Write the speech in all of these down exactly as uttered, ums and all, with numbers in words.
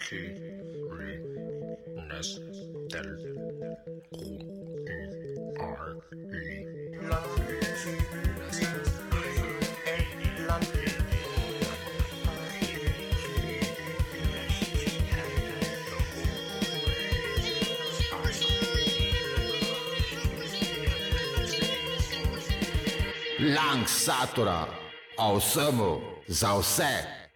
Lang Satura, o vsemu, za vse.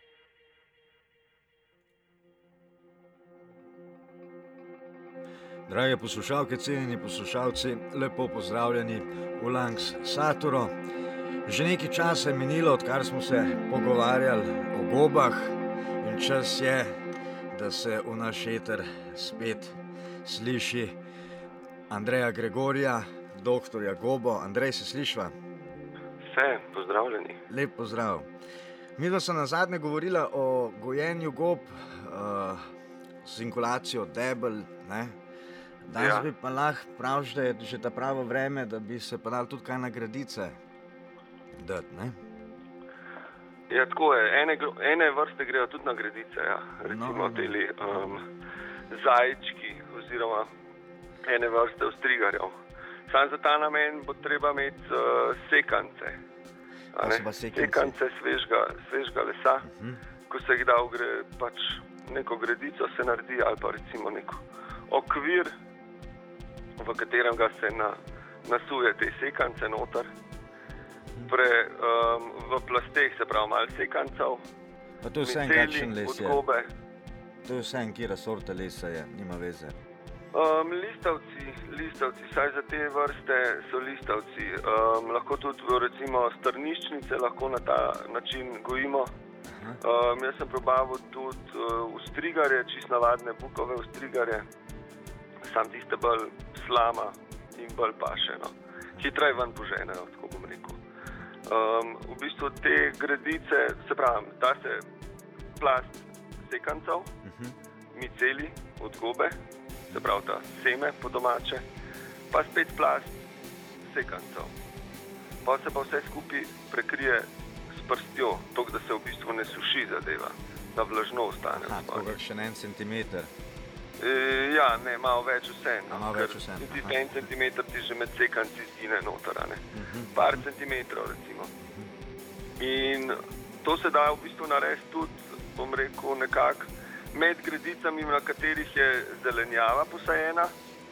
Drage poslušalke, cenjeni poslušalci, lepo pozdravljeni v Lang Saturo. Že nekaj časa je minilo, odkar smo se pogovarjali o gobah in čas je, da se v naš eter spet sliši Andreja Gregorija, doktorja Gobo. Andrej, se slišva? Vse, pozdravljeni. Lep pozdrav. Midva sem nazadnje govorila o gojenju gob, uh, z inkulacijo debel, ne? Danes ja. bi pa lahko praviš, da je že ta pravo vreme, da bi se pa dali tudi kaj na gredice dati, ne? Ja, tako je. Ene, ene vrste grejo tudi na gredice, ja. Recimo No, no. teli um, zajčki oziroma ene vrste ostrigarjev. Sam za ta namen bo treba imeti uh, sekance. A ne? so pa sekanci? Sekance svežga, svežga lesa, Mhm. ko se jih da v gre, pač neko gredico se naredi ali pa recimo neko okvir, v katerem ga se na, nasuje te sekance noter. Pre, um, v plasteh se pravi malo sekancev, Pa to je vse en miceli kakšen les od je. gobe. To je vse en kjera sorta lesa je, nima veze. Um, listavci, listavci, saj za te vrste so listavci. Um, lahko tudi recimo strniščnice lahko na ta način gojimo. Um, jaz sem probavil tudi uh, ostrigarje, čist navadne bukove ostrigarje, sam tiste bolj slama in bolj paše, no. Hitreje ven poženejo, tako bom rekel. Um, v bistvu te gredice, se pravi, da se plast sekancev, Mhm. miceli od gobe, se pravi ta seme po domače, pa spet plast sekancev. Pa se pa vse skupaj prekrije s prstjo, tako da se v bistvu ne suši zadeva, da vlažno ostane. Aha, v tako spodnji. kakšen en centimeter. E, ja, ne, malo več vseeno. A, malo več vseeno, Ti aha. en centimeter ti že med sekanci zgine noter, a ne. Mhm. Par centimetrov recimo. In to se da v bistvu narediti tudi, bom rekel, nekako med gredicami, na katerih je zelenjava posajena.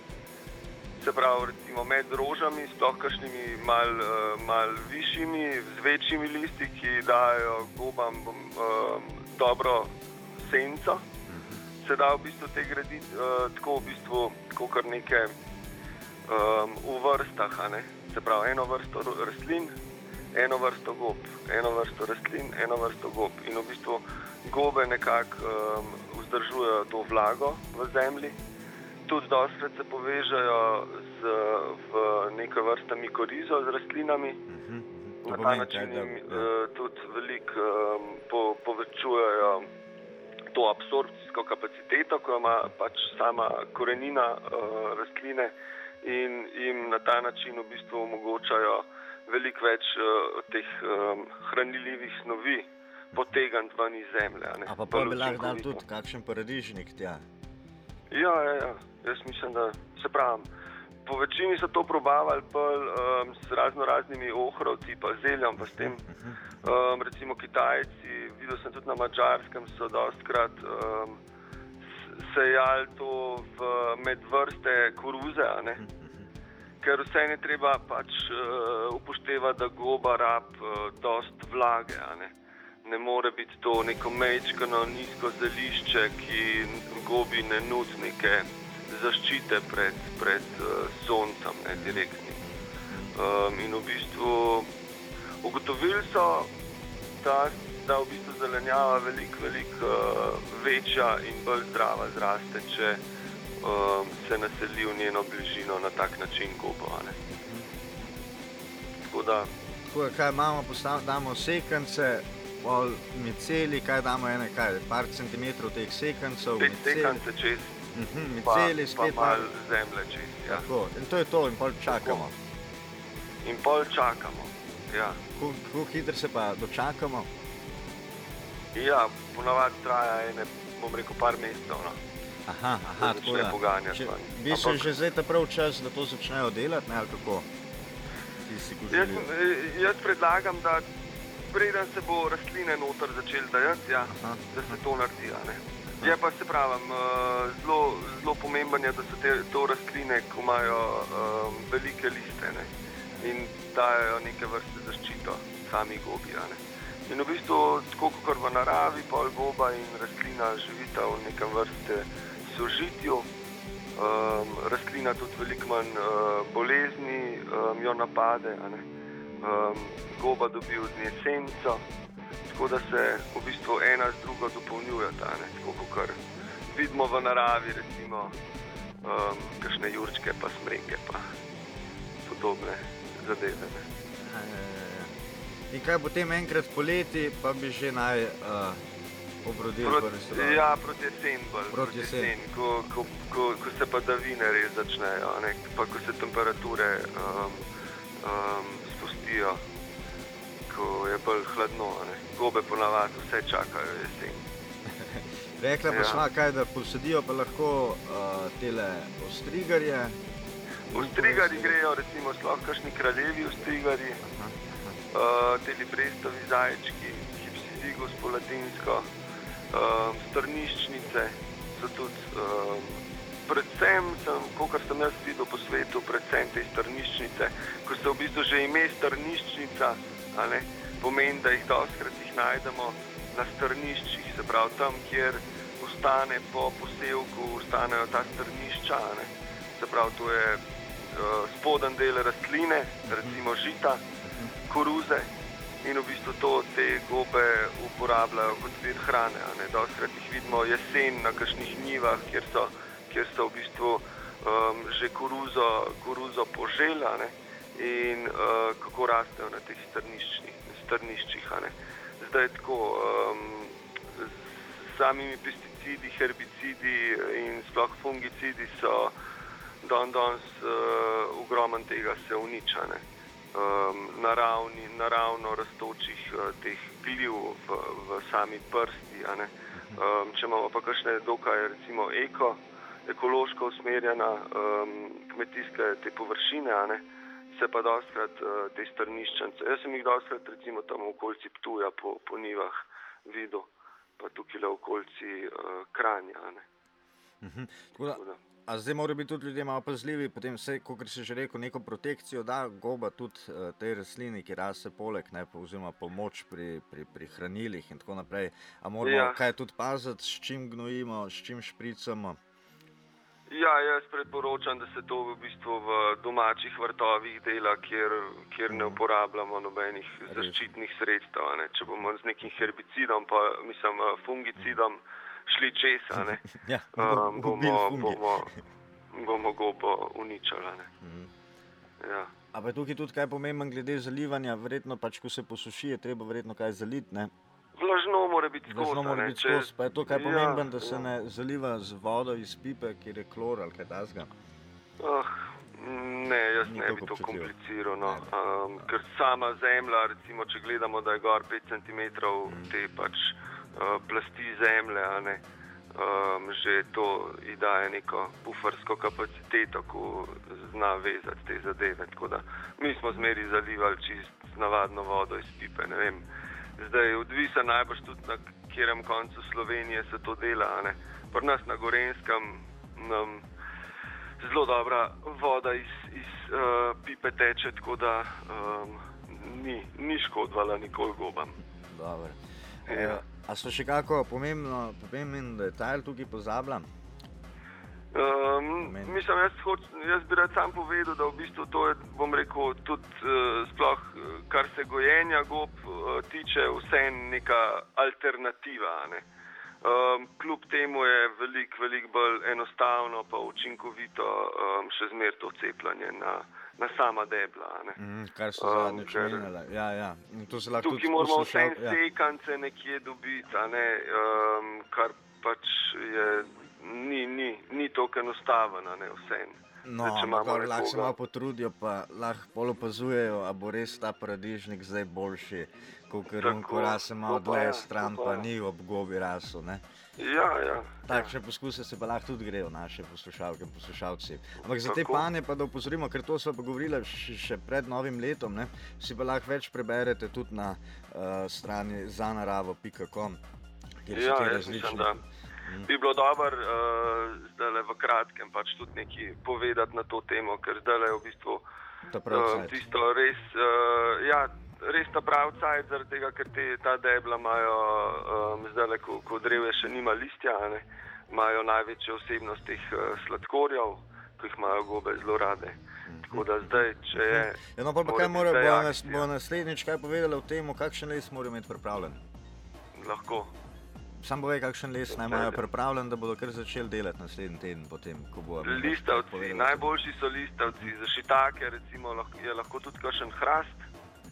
Se pravi, recimo med rožami, sploh kakšnimi mal, mal višjimi, z večjimi listi, ki dajo gobam um, dobro senco. Se da v bistvu te gredice, uh, tako v bistvu, tako kar neke um, v vrstah, a ne. Se pravi, eno vrsto rastlin, eno vrsto gob, eno vrsto rastlin, eno vrsto gob. In v bistvu gobe nekako um, vzdržujejo to vlago v zemlji. Tudi dostikrat se povežejo z, v neke vrste mikorizo z rastlinami. Mhm. To Na ta pomeni, način kaj, da- jim ja. uh, tudi veliko um, po, povečujejo to absorpcijsko kapaciteto, ko ima pač sama korenina uh, rastline in jim na ta način v bistvu omogočajo veliko več uh, teh um, hranljivih snovi potegniti ven iz zemlje. a ne. A pa Bolj pa bi lahko dal učinkovito. tudi kakšen paradižnik tja. Ja, ja, ja. Jaz mislim, da se pravim. Po večini so to probavali bolj um, s razno raznimi ohrovci, pa zeljem, pa s tem. Um, recimo Kitajci, videl sem tudi na Madžarskem, so dostikrat um, s- sejali to v medvrste koruze, a ne. Ker vse ne treba pač uh, upoštevati, da goba rab uh, dost vlage, a ne. Ne more biti to neko mečkano nizko zelišče, ki gobi ne nudi neke zaščite pred, pred uh, soncem, ne, direktnim. Um, in v bistvu ugotovili so, da, da v bistvu zelenjava veliko, veliko uh, večja in bolj zdrava zraste, če um, se naseli v njeno bližino na tak način gobo, a ne. Tako da, Tako je, kaj imamo, postav, damo sekance, pol miceli, kaj damo ene, kaj, par centimetrov teh sekancev, spet miceli, sekance čez, mhm, pa, miceli, pa spet malo zemlje čez, ja. Tako, in to je to, in pol čakamo. In pol čakamo, ja. Kako hitro se pa dočakamo? Ja, ponavadi traja ene bom rekel, par mesecev. No. Aha, Da aha, začne tako da. poganjati Če, ven. bi se Ampak- že zdaj ta prav čas, da to začnejo delati, ne, ali kako? Tisti, ko Jaz, želijo. eh, jaz predlagam, da preden se bo rastline noter začeli dajati, ja, Aha. da se to naredi. a Ne. Je pa se pravim, eh, zelo, zelo pomemben je, da so te to rastline, ko imajo um, velike liste, ne, in dajo neke vrste zaščito sami gobi. a Ne. In v bistvu, tako kot v naravi, pol goba in rastlina živita v nekem vrste sožitju. Um, rastlina tudi veliko manj uh, bolezni um, jo napade, a ne. Um, goba dobi od nje senco, tako da se v bistvu ena z drugo dopolnjujeta, ne, tako kot vidimo v naravi, recimo um, kakšne jurčke pa smreke pa podobne zadeve. Ne. Ja, ja, ja, ja. In kaj potem enkrat poleti, pa bi že naj uh, obrodili Proti, prvi sadove? ja, proti jeseni bolj, Proti jeseni. ko, ko, ko, ko se padavine res začnejo, a ne, pa ko se temperature um, um, spustijo, ko je bolj hladno. a Ne. Gobe ponavadi vse čakajo jesen. Rekla pa Ja. sva, kaj, da posadijo pa lahko uh, tele ostrigarje. Ostrigari grejo, recimo, sploh kakšni kraljevi ostrigari, Aha, aha. uh, teli brestovi zajčki, Hypsidigus po latinsko, um, strniščnice so tudi, um, predvsem, sem, kolikor sem jaz videl po svetu, predvsem te strniščnice, ko se v bistvu že ime strniščnica, a ne, pomeni, da jih dostikrat jih najdemo na strniščih, se pravi tam, kjer ostane po posevku, ostanejo ta strnišča, a ne. Se pravi, to je uh, spoden del rastline, recimo žita, koruze, in v bistvu to te gobe uporabljajo kot vir hrane. a ne. Dostikrat jih vidimo jesen na kakšnih njivah, kjer so, kjer so v bistvu um, že koruzo, koruzo poželi, a ne, in uh, kako rastejo na teh strniščih. strniščih a ne. Zdaj tako, um, s samimi pesticidi, herbicidi in sploh fungicidi so dan danes uh, ogromen tega se uniča, ne. Um, naravni, naravno rastočih uh, teh gliv v, v sami prsti, a ne. Um, če imamo pa kakšne dokaj, recimo, eko, ekološko usmerjena um, kmetijske te površine, a ne, se pa dostikrat uh, te strniščence. Jaz sem jih dostikrat recimo tam v okolici Ptuja po, po njivah videl, pa tukaj v okolici uh, Kranja, a ne. Mhm. Tako da, Tako da. a zdaj morajo biti tudi ljudje malo pazljivi, potem vse, kot si že rekel, neko protekcijo da goba tudi uh, tej rastlini, ki raste poleg, ne, pa oziroma pomoč pri, pri, pri hranilih in tako naprej. A moramo Ja. kaj tudi paziti, s čim gnojimo, s čim špricamo? Ja, jaz priporočam, da se to v bistvu v domačih vrtovih dela, kjer, kjer ne uporabljamo nobenih zaščitnih sredstev. a Ne. Če bomo z nekim herbicidom, pa mislim eh, fungicidom šli čez, a ne, Ja, um, ubili bomo, fungi. bomo, bomo gobo uničili. a Ne. Mhm. Ja. A pa je tukaj tudi kaj pomemben glede zalivanja, verjetno pač, ko se posuši, je treba verjetno kaj zaliti, ne? Vlažno mora biti skozi. Vlažno a mora ne. biti Če- skozi, pa je to kaj Ja, pomemben, da se ja. ne zaliva z vodo iz pipe, kjer je klor ali kaj takega. Ah, ne, jaz Ni ne tako bi to občutljivo. kompliciral. No. Ne. Um, ker sama zemlja, recimo, če gledamo, da je gor pet centimetrov te pač uh, plasti zemlje, a ne, um, že to ji daje neko bufersko kapaciteto, ko zna vezati te zadeve. Tako da mi smo zmeri zalivali čist navadno vodo iz pipe, ne vem. Zdaj, odvisen najbrž tudi na katerem koncu Slovenije se to dela, a ne. Pri nas na Gorenjskem nam zelo dobra voda iz, iz uh, pipe teče, tako da um, ni, ni škodvala nikoli gobam. Dobro. Ja. E, a so še kako pomembno, pomemben detajl tukaj pozabljam? Um, Meni. mislim, jaz, hoč, jaz bi rad sam povedal, da v bistvu to je, bom rekel, tudi uh, sploh, uh, kar se gojenja gob uh, tiče, vse neka alternativa. a Ne? Um, kljub temu je veliko, veliko bolj enostavno pa učinkovito um, še zmer to cepljanje na, na sama debla. a Ne? Mm, kar so Um, zadnjič ker- menjala. Ja, ja. In to se lahko Tukaj tudi moramo vse poslušal- ja. sekance nekje dobiti, a ne, um, kar pač je, ni, ni, ni tako enostaven, a ne vse. No, ampak lahko se malo potrudijo, pa lahko pol opazujejo, a bo res ta paradižnik zdaj boljši, kakor on, ko rase malo dlje stran, pa ni ob gobi rasel, ne? Ja, ja. Takšne poskuse se pa lahko tudi grejo naše poslušalke in poslušalci. Ampak za te panje pa da opozorimo, ker to smo pa govorili še pred novim letom, ne? Si pa lahko več preberete tudi na uh, strani zanaravo pika com, kjer so te različne. Bi bilo dobro uh, zdaj v kratkem pač tudi nekaj povedati na to temo, ker zdaj je v bistvu uh, tisto res, uh, ja, res ta prav cajt, zaradi tega, ker te, ta debla imajo, um, zdaj, ko, ko drevje še nima listja, ne, imajo največjo vsebnost teh uh, sladkorjev, ki jih imajo gobe zelo rade. Tako da zdaj, če je... Ja, no, pa kaj mora, bo, nas, bo naslednjič kaj povedala o tem, kakšen les morajo imeti pripravljen? Lahko. Sam povej, kakšen les naj imajo pripravljen, da bodo kar začeli delati naslednji teden potem, ko bo... Listavci, najboljši so listavci. Za šitake recimo je lahko tudi kakšen hrast,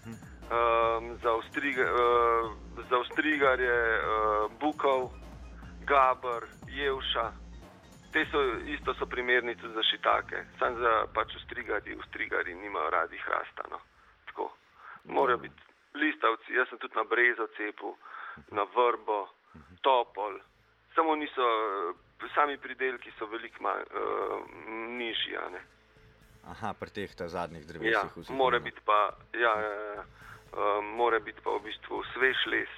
um, za, ostriga, uh, za ostrigarje uh, bukov, gaber, jevša. Te so, isto so primerni tudi za šitake, samo za pač ostrigarji, ostrigarji nimajo radi hrasta, no. Tako, morajo biti listavci, jaz sem tudi na brezo cepil, na vrbo, topol, samo niso, sami pridelki so veliko manj, uh, nižji, a ne. Aha, pri teh ta zadnjih drevesih. Ja, mora biti pa, ja, ja, uh, mora biti pa v bistvu svež les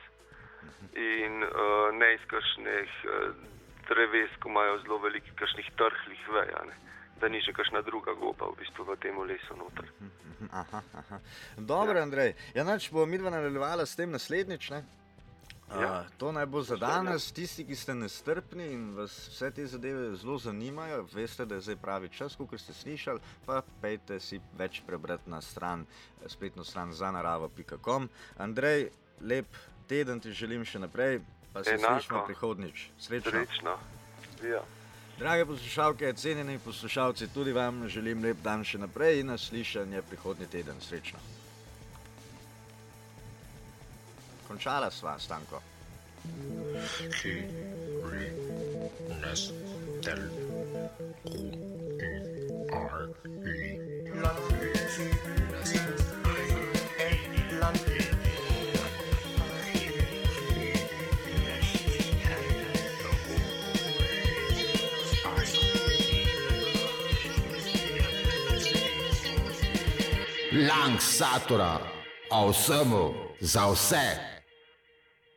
in uh, ne iz kakšnih uh, dreves, ko imajo zelo veliko kakšnih trhlih vej, a ne. Da ni še kakšna druga goba v bistvu v tem lesu noter. Aha, aha. Dobro, Andrej, ja, nač bo midva nadaljevala s tem naslednjič, ne? Uh, to naj bo za danes. Tisti, ki ste nestrpni in vas vse te zadeve zelo zanimajo, veste, da je zdaj pravi čas, kot ste slišali, pa pejte si več prebrati na stran, spletno stran zanaravo pika com. Andrej, lep teden ti želim še naprej, pa se slišimo prihodnjič. Srečno. Srečno. Ja. Drage poslušalke, cenjeni poslušalci, tudi vam želim lep dan še naprej in naslišanje prihodnji teden. Srečno. Končala sva, Stanko. Lang Satura, o vsemu, za vse.